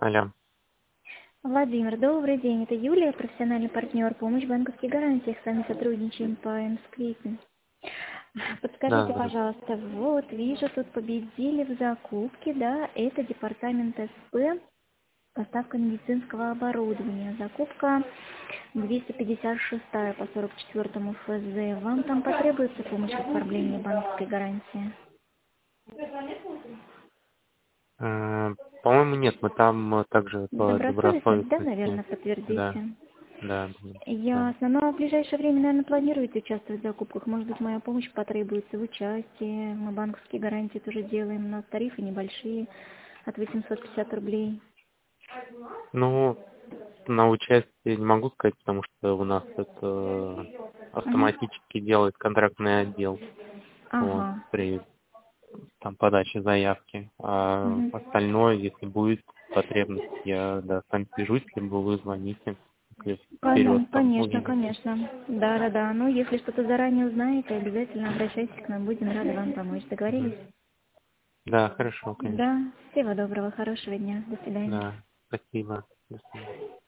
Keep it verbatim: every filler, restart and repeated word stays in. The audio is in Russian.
Алло. Владимир, добрый день. Это Юлия, профессиональный партнер, помощь банковских гарантий. С вами сотрудничаем по М-сквиту. Да, Подскажите, здравствуйте. пожалуйста, вот вижу, тут победили в закупке, да, это департамент СП, поставка медицинского оборудования. Закупка двести пятьдесят шесть по сорок четвёртому ФЗ. Вам там потребуется помощь в оформлении банковской гарантии? Э, По-моему, нет, мы там э, также по Добросовестность, да, добросовестности. наверное, Да, подтвердите? да, да, да. Ясно. Ну, а в ближайшее время, наверное, планируете участвовать в закупках? Может быть, моя помощь потребуется в участии? Мы банковские гарантии тоже делаем. У нас тарифы небольшие, от восемьсот пятьдесят рублей. Ну, на участие не могу сказать, потому что у нас это Мгм. автоматически делает контрактный отдел вот, Ага. при там, подаче заявки. А Мгм. остальное, если будет потребность, я да, сам свяжусь, либо вы звоните, если Понятно, вперед там конечно, увидите. конечно. Да, да, да. Ну, если что-то заранее узнаете, обязательно обращайтесь к нам, будем рады вам помочь. Мгм. Договорились? Да, хорошо, конечно. Да. Всего доброго, хорошего дня. До свидания. Да, спасибо. До свидания.